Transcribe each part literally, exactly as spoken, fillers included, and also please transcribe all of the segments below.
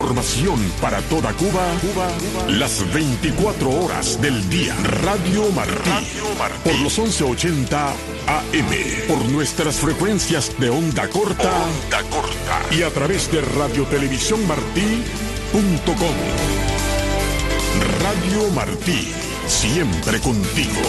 Información para toda Cuba, Cuba, Cuba, las veinticuatro horas del día. Radio Martí, Radio Martí, por los once ochenta A M, por nuestras frecuencias de onda corta, onda corta y a través de radiotelevisión martí punto com. Radio Martí, siempre contigo.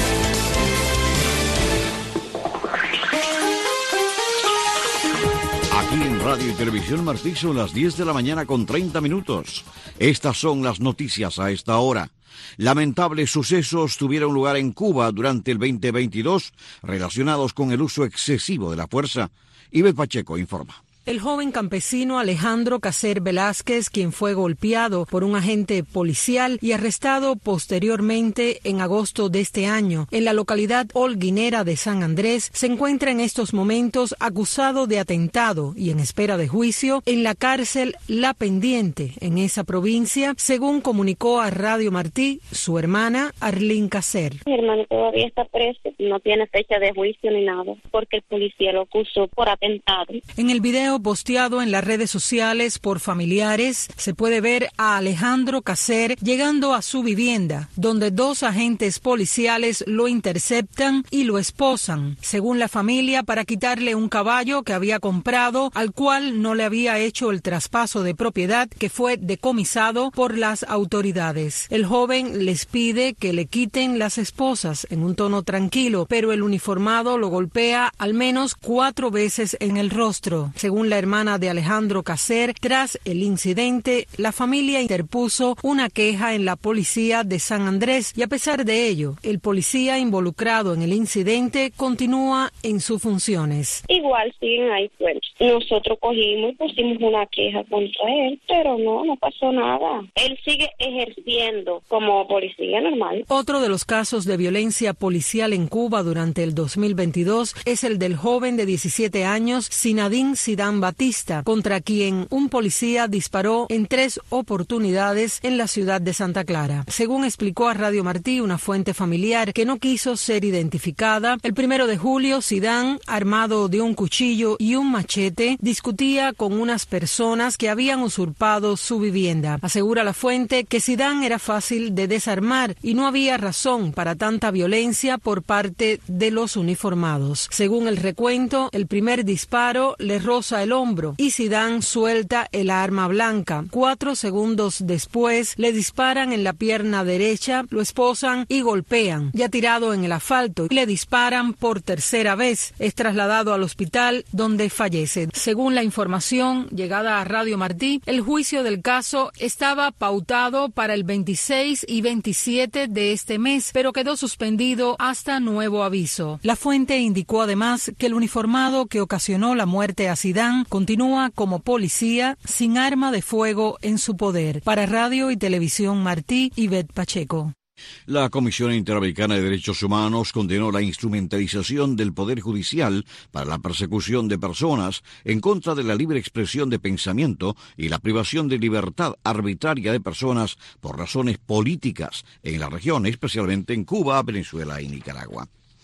Aquí en Radio y Televisión Martí son las diez de la mañana con treinta minutos. Estas son las noticias a esta hora. Lamentables sucesos tuvieron lugar en Cuba durante el veinte veintidós relacionados con el uso excesivo de la fuerza. Ivette Pacheco informa. El joven campesino Alejandro Caser Velázquez, quien fue golpeado por un agente policial y arrestado posteriormente en agosto de este año en la localidad holguinera de San Andrés, se encuentra en estos momentos acusado de atentado y en espera de juicio en la cárcel La Pendiente, en esa provincia, según comunicó a Radio Martí su hermana Arlene Caser. Mi hermano todavía está preso, no tiene fecha de juicio ni nada, porque el policía lo acusó por atentado. En el video posteado en las redes sociales por familiares, se puede ver a Alejandro Caser llegando a su vivienda, donde dos agentes policiales lo interceptan y lo esposan, según la familia, para quitarle un caballo que había comprado, al cual no le había hecho el traspaso de propiedad, que fue decomisado por las autoridades. El joven les pide que le quiten las esposas en un tono tranquilo, pero el uniformado lo golpea al menos cuatro veces en el rostro. Según la hermana de Alejandro Caser, tras el incidente, la familia interpuso una queja en la policía de San Andrés y a pesar de ello, el policía involucrado en el incidente continúa en sus funciones. Igual siguen ahí, pues. Nosotros cogimos y pusimos una queja contra él, pero no, no pasó nada. Él sigue ejerciendo como policía normal. Otro de los casos de violencia policial en Cuba durante el dos mil veintidós es el del joven de diecisiete años, Zinadín Zidane Batista, contra quien un policía disparó en tres oportunidades en la ciudad de Santa Clara. Según explicó a Radio Martí una fuente familiar que no quiso ser identificada, el primero de julio, Zidane, armado de un cuchillo y un machete, discutía con unas personas que habían usurpado su vivienda. Asegura la fuente que Zidane era fácil de desarmar y no había razón para tanta violencia por parte de los uniformados. Según el recuento, el primer disparo le roza el hombro y Zidane suelta el arma blanca. Cuatro segundos después le disparan en la pierna derecha, lo esposan y golpean. Ya tirado en el asfalto, le disparan por tercera vez. Es trasladado al hospital donde fallece. Según la información llegada a Radio Martí, el juicio del caso estaba pautado para el veintiséis y veintisiete de este mes, pero quedó suspendido hasta nuevo aviso. La fuente indicó además que el uniformado que ocasionó la muerte a Zidane continúa como policía sin arma de fuego en su poder. Para Radio y Televisión Martí, Ivette Pacheco. La Comisión Interamericana de Derechos Humanos condenó la instrumentalización del Poder Judicial para la persecución de personas en contra de la libre expresión de pensamiento y la privación de libertad arbitraria de personas por razones políticas en la región, especialmente en Cuba, Venezuela y Nicaragua.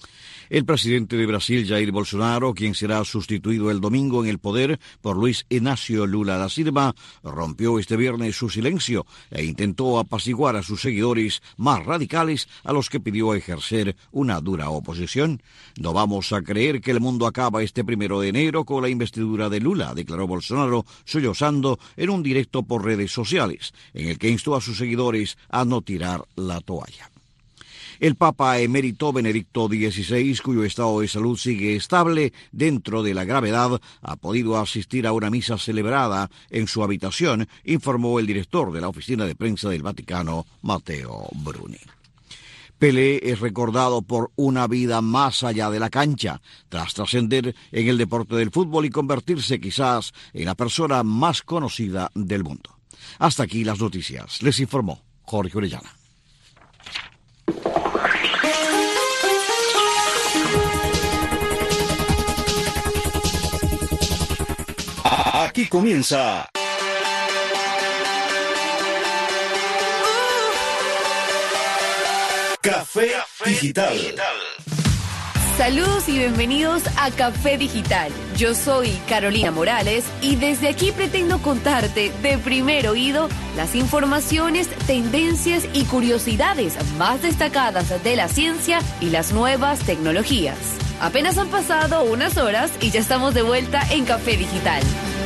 El presidente de Brasil, Jair Bolsonaro, quien será sustituido el domingo en el poder por Luis Inácio Lula da Silva, rompió este viernes su silencio e intentó apaciguar a sus seguidores más radicales, a los que pidió ejercer una dura oposición. No vamos a creer que el mundo acaba este primero de enero con la investidura de Lula, declaró Bolsonaro, sollozando en un directo por redes sociales, en el que instó a sus seguidores a no tirar la toalla. El Papa emérito Benedicto dieciséis, cuyo estado de salud sigue estable dentro de la gravedad, ha podido asistir a una misa celebrada en su habitación, informó el director de la oficina de prensa del Vaticano, Matteo Bruni. Pelé es recordado por una vida más allá de la cancha, tras trascender en el deporte del fútbol y convertirse quizás en la persona más conocida del mundo. Hasta aquí las noticias. Les informó Jorge Orellana. Aquí comienza Café, Café Digital. Digital. Saludos y bienvenidos a Café Digital. Yo soy Carolina Morales y desde aquí pretendo contarte de primer oído las informaciones, tendencias y curiosidades más destacadas de la ciencia y las nuevas tecnologías. Apenas han pasado unas horas y ya estamos de vuelta en Café Digital.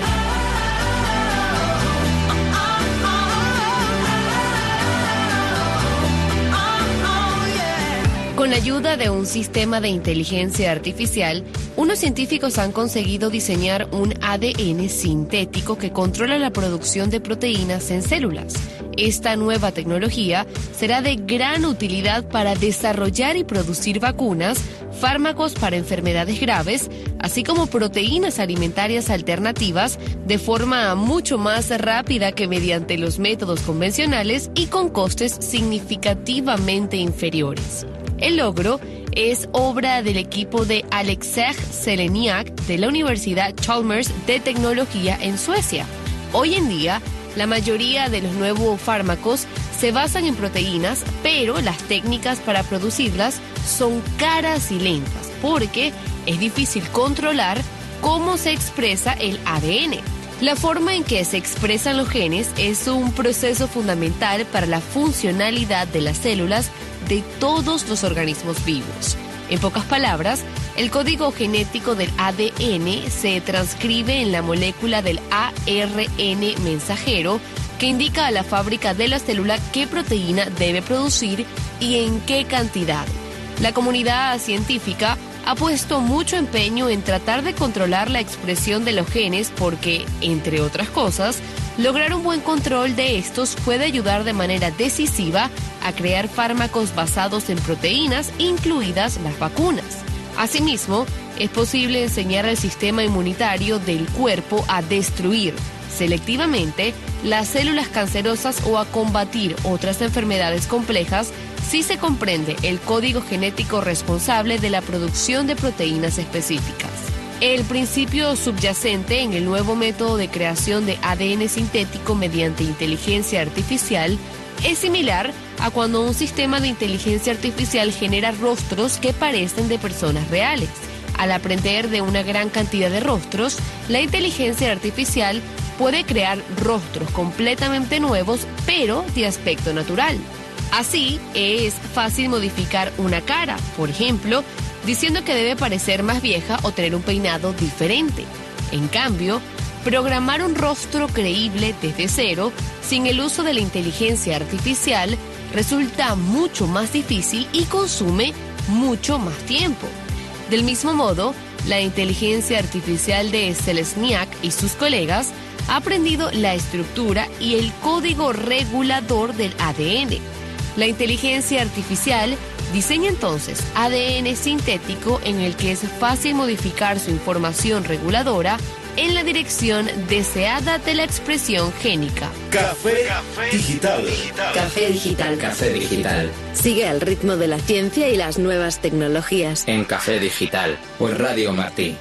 Con la ayuda de un sistema de inteligencia artificial, unos científicos han conseguido diseñar un A D N sintético que controla la producción de proteínas en células. Esta nueva tecnología será de gran utilidad para desarrollar y producir vacunas, fármacos para enfermedades graves, así como proteínas alimentarias alternativas de forma mucho más rápida que mediante los métodos convencionales y con costes significativamente inferiores. El logro es obra del equipo de Alexej Seleniak de la Universidad Chalmers de Tecnología en Suecia. Hoy en día, la mayoría de los nuevos fármacos se basan en proteínas, pero las técnicas para producirlas son caras y lentas, porque es difícil controlar cómo se expresa el A D N. La forma en que se expresan los genes es un proceso fundamental para la funcionalidad de las células de todos los organismos vivos. En pocas palabras, el código genético del A D N se transcribe en la molécula del A R N mensajero, que indica a la fábrica de la célula qué proteína debe producir y en qué cantidad. La comunidad científica ha puesto mucho empeño en tratar de controlar la expresión de los genes porque, entre otras cosas, lograr un buen control de estos puede ayudar de manera decisiva a crear fármacos basados en proteínas, incluidas las vacunas. Asimismo, es posible enseñar al sistema inmunitario del cuerpo a destruir selectivamente las células cancerosas o a combatir otras enfermedades complejas si se comprende el código genético responsable de la producción de proteínas específicas. El principio subyacente en el nuevo método de creación de A D N sintético mediante inteligencia artificial es similar a cuando un sistema de inteligencia artificial genera rostros que parecen de personas reales. Al aprender de una gran cantidad de rostros, la inteligencia artificial puede crear rostros completamente nuevos, pero de aspecto natural. Así, es fácil modificar una cara, por ejemplo, diciendo que debe parecer más vieja o tener un peinado diferente. En cambio, programar un rostro creíble desde cero, sin el uso de la inteligencia artificial, resulta mucho más difícil y consume mucho más tiempo. Del mismo modo, la inteligencia artificial de Selesniak y sus colegas ha aprendido la estructura y el código regulador del A D N. La inteligencia artificial diseña entonces A D N sintético en el que es fácil modificar su información reguladora en la dirección deseada de la expresión génica. Café, Café Digital. Café Digital. Café Digital. Sigue el ritmo de la ciencia y las nuevas tecnologías. En Café Digital, por Radio Martí.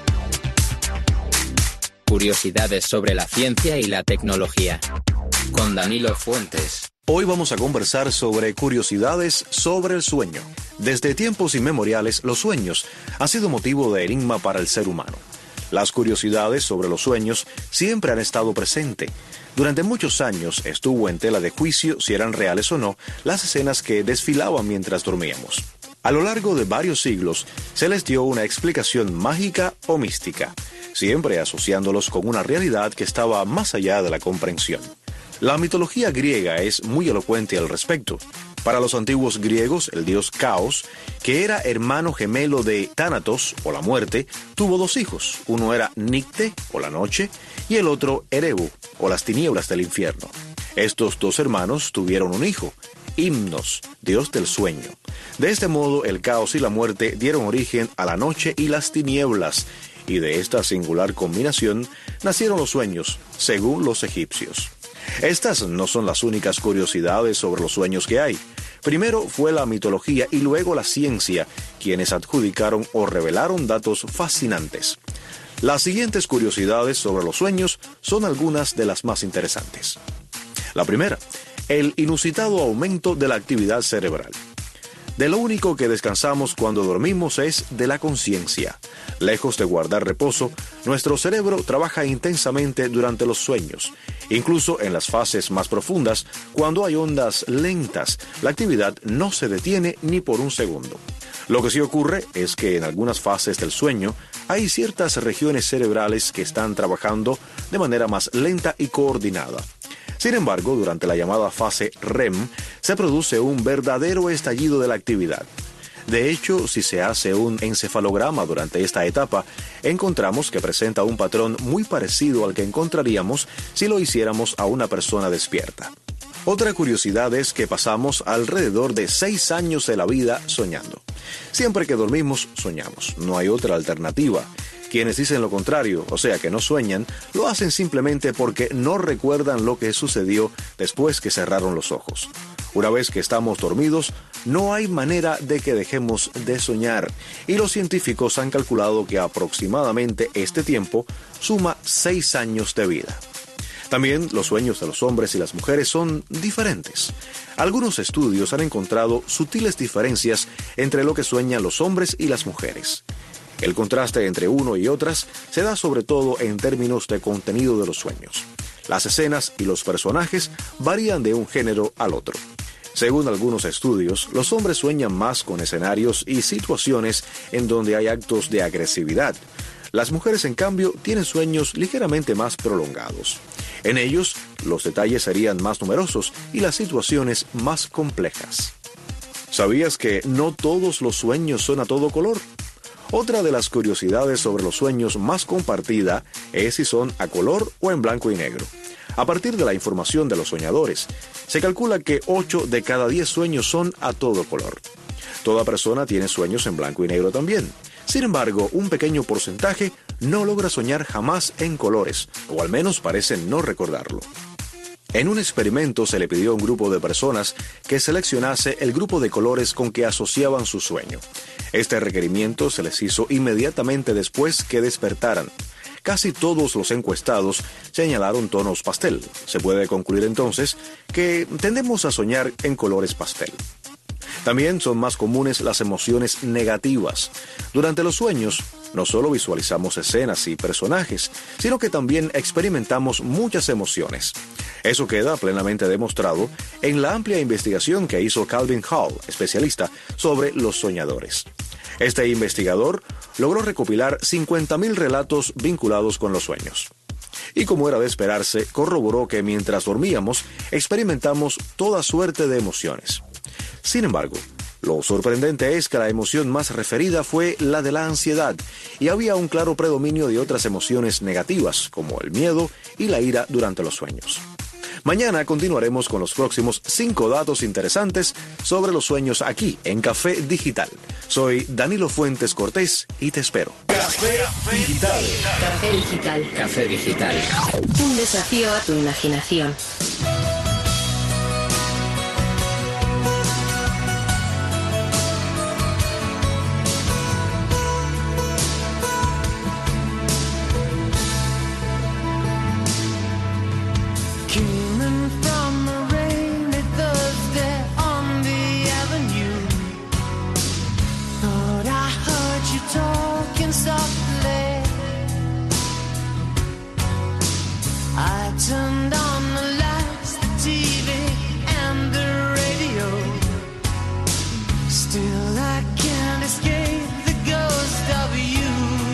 Curiosidades sobre la ciencia y la tecnología. Con Danilo Fuentes. Hoy vamos a conversar sobre curiosidades sobre el sueño. Desde tiempos inmemoriales, los sueños han sido motivo de enigma para el ser humano. Las curiosidades sobre los sueños siempre han estado presentes. Durante muchos años estuvo en tela de juicio si eran reales o no las escenas que desfilaban mientras dormíamos. A lo largo de varios siglos se les dio una explicación mágica o mística, siempre asociándolos con una realidad que estaba más allá de la comprensión. La mitología griega es muy elocuente al respecto. Para los antiguos griegos, el dios Caos, que era hermano gemelo de Tánatos, o la muerte, tuvo dos hijos. Uno era Nicte, o la noche, y el otro Ereu, o las tinieblas del infierno. Estos dos hermanos tuvieron un hijo, Himnos, dios del sueño. De este modo, el caos y la muerte dieron origen a la noche y las tinieblas, y de esta singular combinación nacieron los sueños, según los egipcios. Estas no son las únicas curiosidades sobre los sueños que hay. Primero fue la mitología y luego la ciencia, quienes adjudicaron o revelaron datos fascinantes. Las siguientes curiosidades sobre los sueños son algunas de las más interesantes. La primera, el inusitado aumento de la actividad cerebral. De lo único que descansamos cuando dormimos es de la conciencia. Lejos de guardar reposo, nuestro cerebro trabaja intensamente durante los sueños. Incluso en las fases más profundas, cuando hay ondas lentas, la actividad no se detiene ni por un segundo. Lo que sí ocurre es que en algunas fases del sueño hay ciertas regiones cerebrales que están trabajando de manera más lenta y coordinada. Sin embargo, durante la llamada fase R E M, se produce un verdadero estallido de la actividad. De hecho, si se hace un encefalograma durante esta etapa, encontramos que presenta un patrón muy parecido al que encontraríamos si lo hiciéramos a una persona despierta. Otra curiosidad es que pasamos alrededor de seis años de la vida soñando. Siempre que dormimos, soñamos. No hay otra alternativa. Quienes dicen lo contrario, o sea que no sueñan, lo hacen simplemente porque no recuerdan lo que sucedió después que cerraron los ojos. Una vez que estamos dormidos, no hay manera de que dejemos de soñar, y los científicos han calculado que aproximadamente este tiempo suma seis años de vida. También los sueños de los hombres y las mujeres son diferentes. Algunos estudios han encontrado sutiles diferencias entre lo que sueñan los hombres y las mujeres. El contraste entre uno y otras se da sobre todo en términos de contenido de los sueños. Las escenas y los personajes varían de un género al otro. Según algunos estudios, los hombres sueñan más con escenarios y situaciones en donde hay actos de agresividad. Las mujeres, en cambio, tienen sueños ligeramente más prolongados. En ellos, los detalles serían más numerosos y las situaciones más complejas. ¿Sabías que no todos los sueños son a todo color? Otra de las curiosidades sobre los sueños más compartida es si son a color o en blanco y negro. A partir de la información de los soñadores, se calcula que ocho de cada diez sueños son a todo color. Toda persona tiene sueños en blanco y negro también. Sin embargo, un pequeño porcentaje no logra soñar jamás en colores, o al menos parecen no recordarlo. En un experimento se le pidió a un grupo de personas que seleccionase el grupo de colores con que asociaban su sueño. Este requerimiento se les hizo inmediatamente después que despertaran. Casi todos los encuestados señalaron tonos pastel. Se puede concluir entonces que tendemos a soñar en colores pastel. También son más comunes las emociones negativas. Durante los sueños, no solo visualizamos escenas y personajes, sino que también experimentamos muchas emociones. Eso queda plenamente demostrado en la amplia investigación que hizo Calvin Hall, especialista sobre los soñadores. Este investigador logró recopilar cincuenta mil relatos vinculados con los sueños. Y como era de esperarse, corroboró que mientras dormíamos, experimentamos toda suerte de emociones. Sin embargo, lo sorprendente es que la emoción más referida fue la de la ansiedad, y había un claro predominio de otras emociones negativas, como el miedo y la ira durante los sueños. Mañana continuaremos con los próximos cinco datos interesantes sobre los sueños aquí en Café Digital. Soy Danilo Fuentes Cortés y te espero. Café Digital. Café Digital. Café Digital. Un desafío a tu imaginación. Turned on the lights, the T V and the radio. Still I can't escape the ghost of you.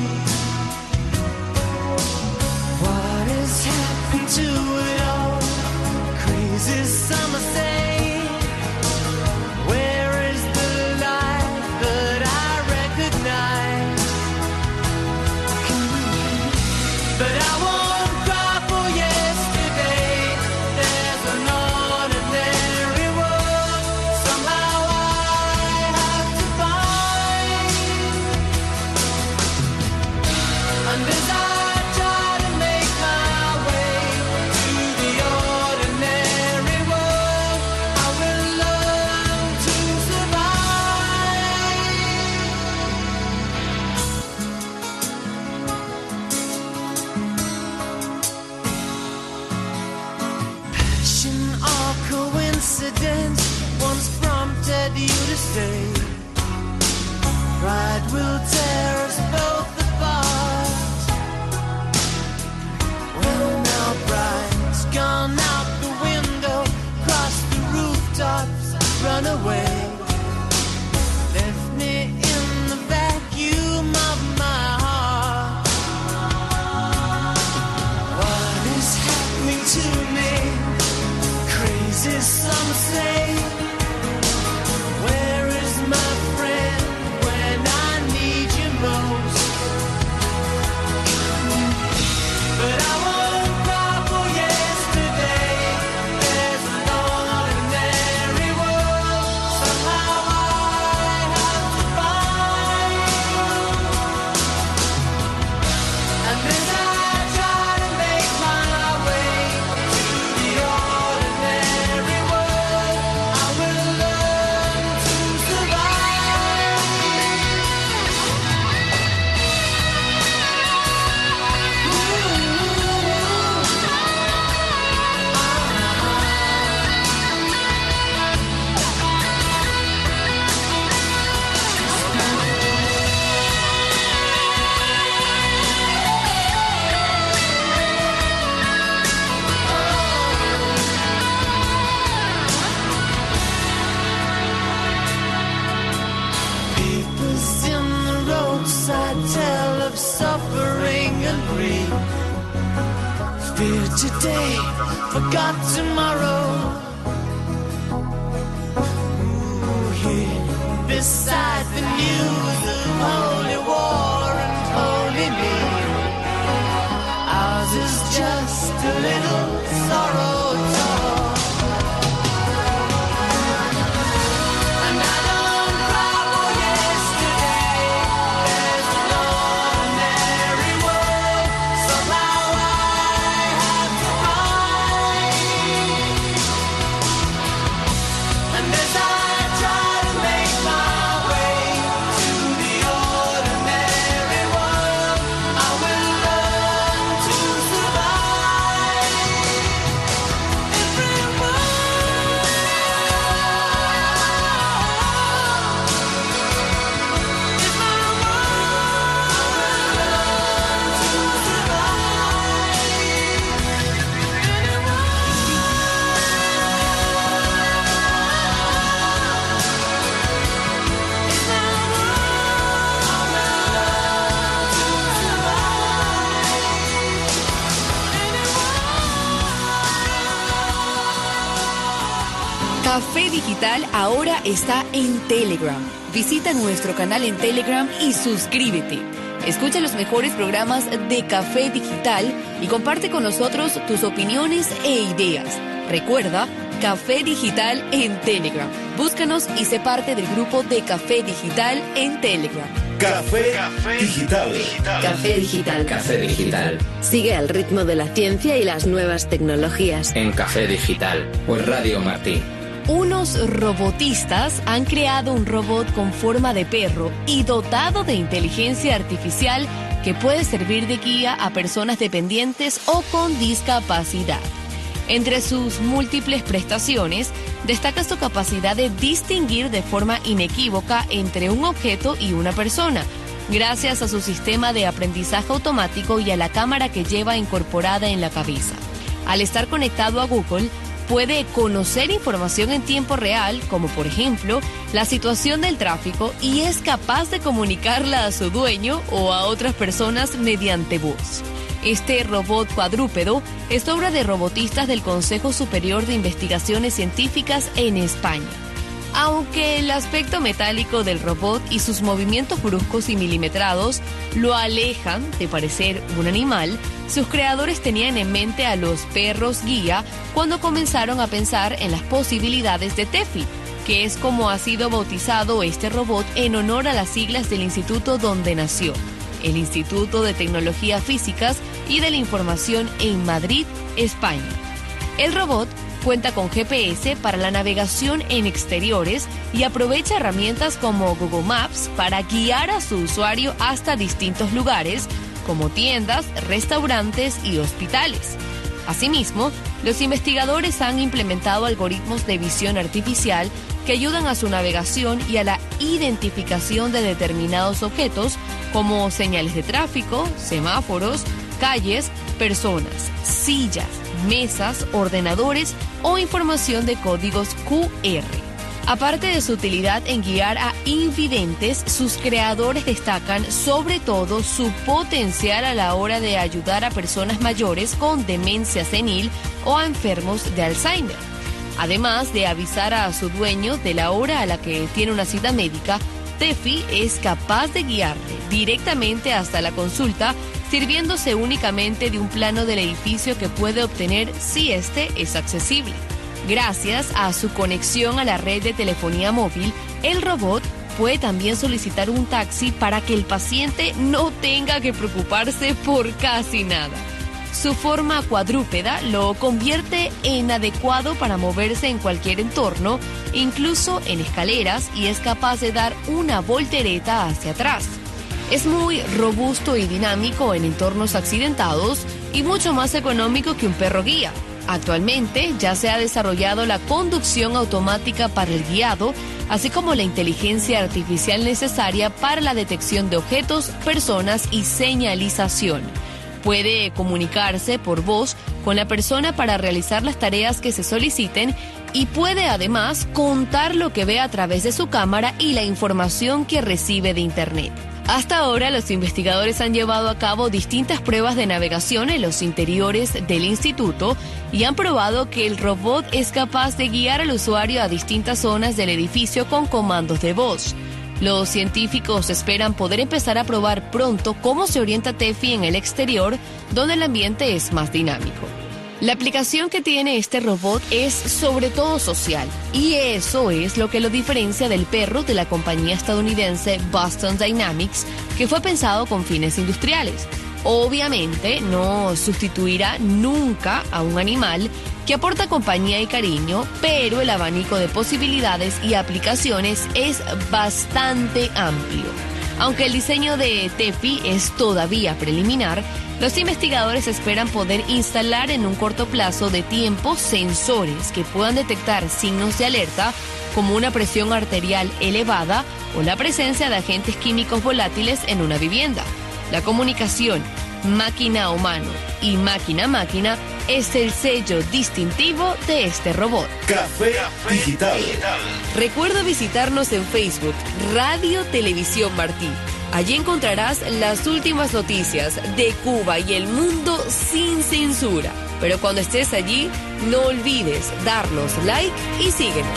What has happened to it all? Crazy summer say, where is the life that I recognize? But I won't once prompted wanted you to say. Pride will tear us both apart. Well, now pride's gone out the window, cross the rooftops, run away. Left me in the vacuum of my heart. What is happening to me? Crazy, some say. Where is my friend when I need you most? But I won't cry for yesterday. There's an ordinary world somehow I have to find. And as I try to make my way to the ordinary world, I will learn to survive. Papers in the roadside tell of suffering and grief. Fear today, forgot tomorrow. Ooh, here beside the news of holy war and holy need. Ours is just a little sorrow talk. And I don't cry for yesterday. There's an ordinary world somehow I have to find. And as I try to make my way to the ordinary world, I will learn to survive. Everyone. Café Digital ahora está en Telegram. Visita nuestro canal en Telegram y suscríbete. Escucha los mejores programas de Café Digital y comparte con nosotros tus opiniones e ideas. Recuerda, Café Digital en Telegram. Búscanos y sé parte del grupo de Café Digital en Telegram. Café, Café Digital. Café Digital. Café Digital. Sigue al ritmo de la ciencia y las nuevas tecnologías. En Café Digital o en Radio Martí. Unos robotistas han creado un robot con forma de perro y dotado de inteligencia artificial que puede servir de guía a personas dependientes o con discapacidad. Entre sus múltiples prestaciones, destaca su capacidad de distinguir de forma inequívoca entre un objeto y una persona, gracias a su sistema de aprendizaje automático y a la cámara que lleva incorporada en la cabeza. Al estar conectado a Google, puede conocer información en tiempo real, como por ejemplo la situación del tráfico, y es capaz de comunicarla a su dueño o a otras personas mediante voz. Este robot cuadrúpedo es obra de robotistas del Consejo Superior de Investigaciones Científicas en España. Aunque el aspecto metálico del robot y sus movimientos bruscos y milimetrados lo alejan de parecer un animal, sus creadores tenían en mente a los perros guía cuando comenzaron a pensar en las posibilidades de Tefi, que es como ha sido bautizado este robot en honor a las siglas del instituto donde nació, el Instituto de Tecnología Físicas y de la Información en Madrid, España. El robot cuenta con G P S para la navegación en exteriores y aprovecha herramientas como Google Maps para guiar a su usuario hasta distintos lugares, como tiendas, restaurantes y hospitales. Asimismo, Los investigadores han implementado algoritmos de visión artificial que ayudan a su navegación y a la identificación de determinados objetos como señales de tráfico, semáforos, calles, personas, sillas, mesas, ordenadores o información de códigos Q R. Aparte de su utilidad en guiar a invidentes, sus creadores destacan sobre todo su potencial a la hora de ayudar a personas mayores con demencia senil o a enfermos de Alzheimer. Además de avisar a su dueño de la hora a la que tiene una cita médica, Tefi es capaz de guiarle directamente hasta la consulta, sirviéndose únicamente de un plano del edificio que puede obtener si este es accesible. Gracias a su conexión a la red de telefonía móvil, el robot puede también solicitar un taxi para que el paciente no tenga que preocuparse por casi nada. Su forma cuadrúpeda lo convierte en adecuado para moverse en cualquier entorno, incluso en escaleras, y es capaz de dar una voltereta hacia atrás. Es muy robusto y dinámico en entornos accidentados y mucho más económico que un perro guía. Actualmente ya se ha desarrollado la conducción automática para el guiado, así como la inteligencia artificial necesaria para la detección de objetos, personas y señalización. Puede comunicarse por voz con la persona para realizar las tareas que se soliciten y puede además contar lo que ve a través de su cámara y la información que recibe de Internet. Hasta ahora, los investigadores han llevado a cabo distintas pruebas de navegación en los interiores del instituto y han probado que el robot es capaz de guiar al usuario a distintas zonas del edificio con comandos de voz. Los científicos esperan poder empezar a probar pronto cómo se orienta Tefi en el exterior, donde el ambiente es más dinámico. La aplicación que tiene este robot es sobre todo social, y eso es lo que lo diferencia del perro de la compañía estadounidense Boston Dynamics, que fue pensado con fines industriales. Obviamente no sustituirá nunca a un animal que aporta compañía y cariño, pero el abanico de posibilidades y aplicaciones es bastante amplio. Aunque el diseño de Tefi es todavía preliminar, los investigadores esperan poder instalar en un corto plazo de tiempo sensores que puedan detectar signos de alerta como una presión arterial elevada o la presencia de agentes químicos volátiles en una vivienda. La comunicación máquina-humano y máquina-máquina es el sello distintivo de este robot. Café Digital. Recuerda visitarnos en Facebook, Radio Televisión Martí. Allí encontrarás las últimas noticias de Cuba y el mundo sin censura. Pero cuando estés allí, no olvides darnos like y síguenos.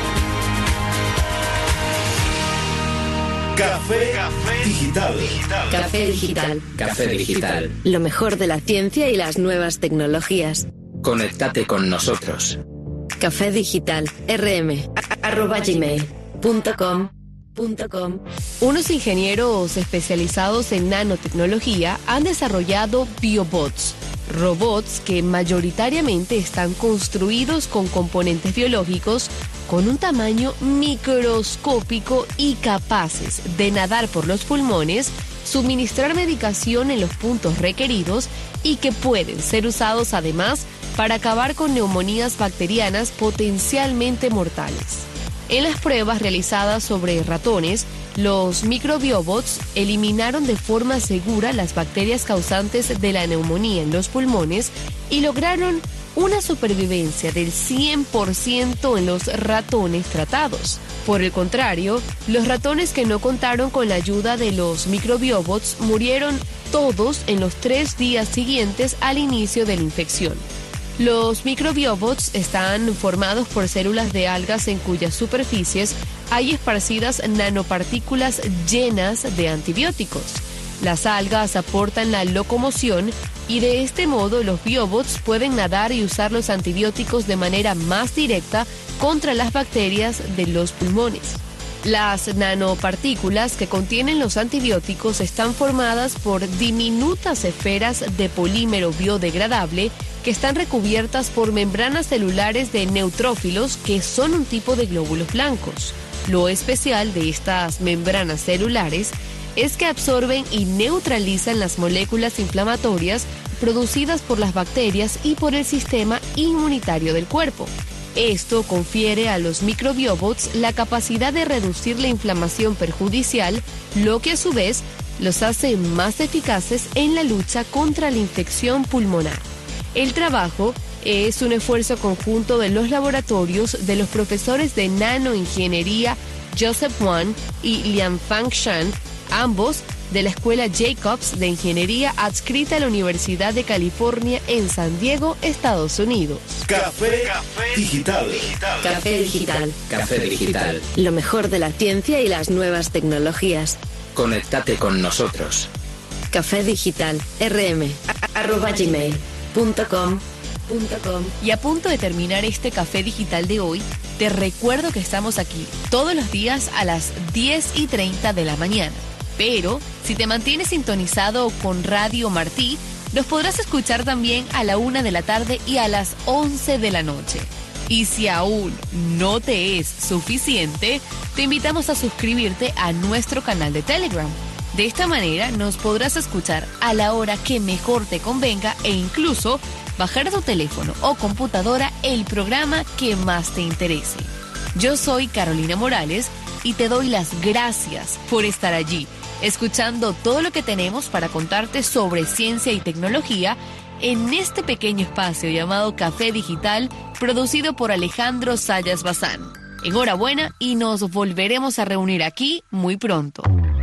Café Digital. Café Digital. Café Digital. Lo mejor de la ciencia y las nuevas tecnologías. Conéctate con nosotros. Café Digital. rm arroba gmail punto com punto com. Unos ingenieros especializados en nanotecnología han desarrollado biobots, robots que mayoritariamente están construidos con componentes biológicos con un tamaño microscópico y capaces de nadar por los pulmones, suministrar medicación en los puntos requeridos y que pueden ser usados además para acabar con neumonías bacterianas potencialmente mortales. En las pruebas realizadas sobre ratones, los microbiobots eliminaron de forma segura las bacterias causantes de la neumonía en los pulmones y lograron una supervivencia del cien por ciento en los ratones tratados. Por el contrario, los ratones que no contaron con la ayuda de los microbiobots murieron todos en los tres días siguientes al inicio de la infección. Los microbiobots están formados por células de algas en cuyas superficies hay esparcidas nanopartículas llenas de antibióticos. Las algas aportan la locomoción y de este modo los biobots pueden nadar y usar los antibióticos de manera más directa contra las bacterias de los pulmones. Las nanopartículas que contienen los antibióticos están formadas por diminutas esferas de polímero biodegradable que están recubiertas por membranas celulares de neutrófilos que son un tipo de glóbulos blancos. Lo especial de estas membranas celulares es que absorben y neutralizan las moléculas inflamatorias producidas por las bacterias y por el sistema inmunitario del cuerpo. Esto confiere a los microbiobots la capacidad de reducir la inflamación perjudicial, lo que a su vez los hace más eficaces en la lucha contra la infección pulmonar. El trabajo es un esfuerzo conjunto de los laboratorios de los profesores de nanoingeniería Joseph Wan y Lianfang Shan, ambos de la Escuela Jacobs de Ingeniería adscrita a la Universidad de California en San Diego, Estados Unidos. Café, Café Digital. Café Digital. Café Digital. Lo mejor de la ciencia y las nuevas tecnologías. Conéctate con nosotros. Café Digital, rm, arroba gmail punto com. Y a punto de terminar este café digital de hoy, te recuerdo que estamos aquí todos los días a las diez y treinta de la mañana. Pero si te mantienes sintonizado con Radio Martí, nos podrás escuchar también a la una de la tarde y a las once de la noche. Y si aún no te es suficiente, te invitamos a suscribirte a nuestro canal de Telegram. De esta manera nos podrás escuchar a la hora que mejor te convenga e incluso bajar a tu teléfono o computadora el programa que más te interese. Yo soy Carolina Morales y te doy las gracias por estar allí, escuchando todo lo que tenemos para contarte sobre ciencia y tecnología en este pequeño espacio llamado Café Digital, producido por Alejandro Sayas Bazán. Enhorabuena y nos volveremos a reunir aquí muy pronto.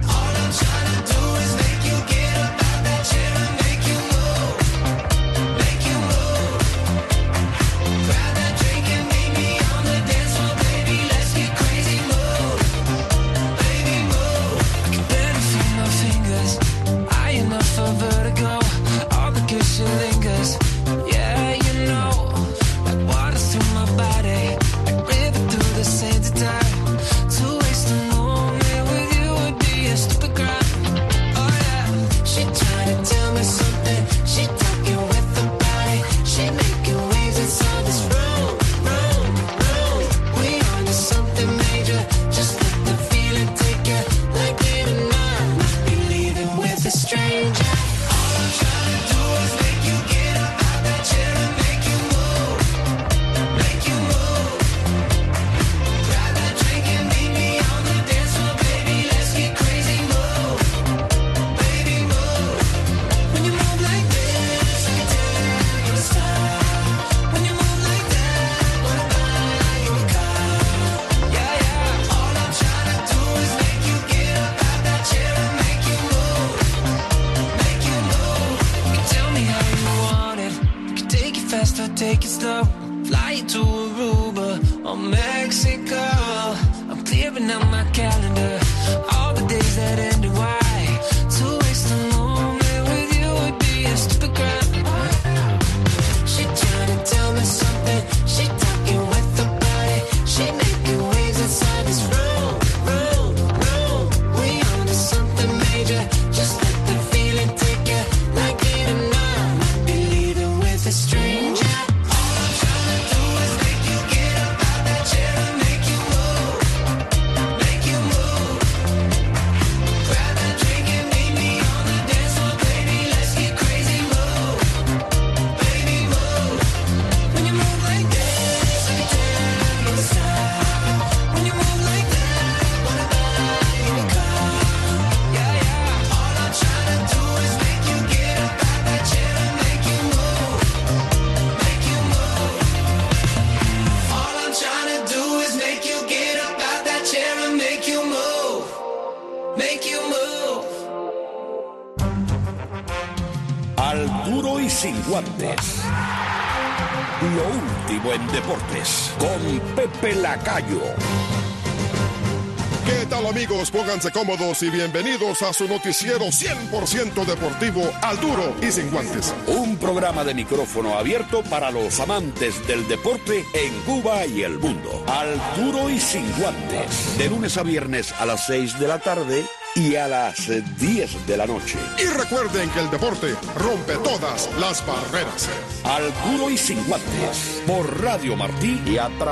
Take it slow, fly to Aruba or Mexico. I'm clearing out my calendar, all the days that end in Y. To waste a moment with you would be a stupid crime. She trying to tell me something, she talking with her body. She making waves inside this room, room, room. We on to something major, just let the feeling take you like it or not. Might be leaving with a stranger. Sin guantes. Lo último en deportes con Pepe Lacayo. ¿Qué tal, amigos? Pónganse cómodos y bienvenidos a su noticiero cien por ciento deportivo Al Duro y Sin Guantes. Un programa de micrófono abierto para los amantes del deporte en Cuba y el mundo. Al Duro y Sin Guantes. De lunes a viernes a las seis de la tarde y a las diez de la noche. Y recuerden que el deporte rompe todas las barreras. Al Duro y Sin Guantes por Radio Martí y a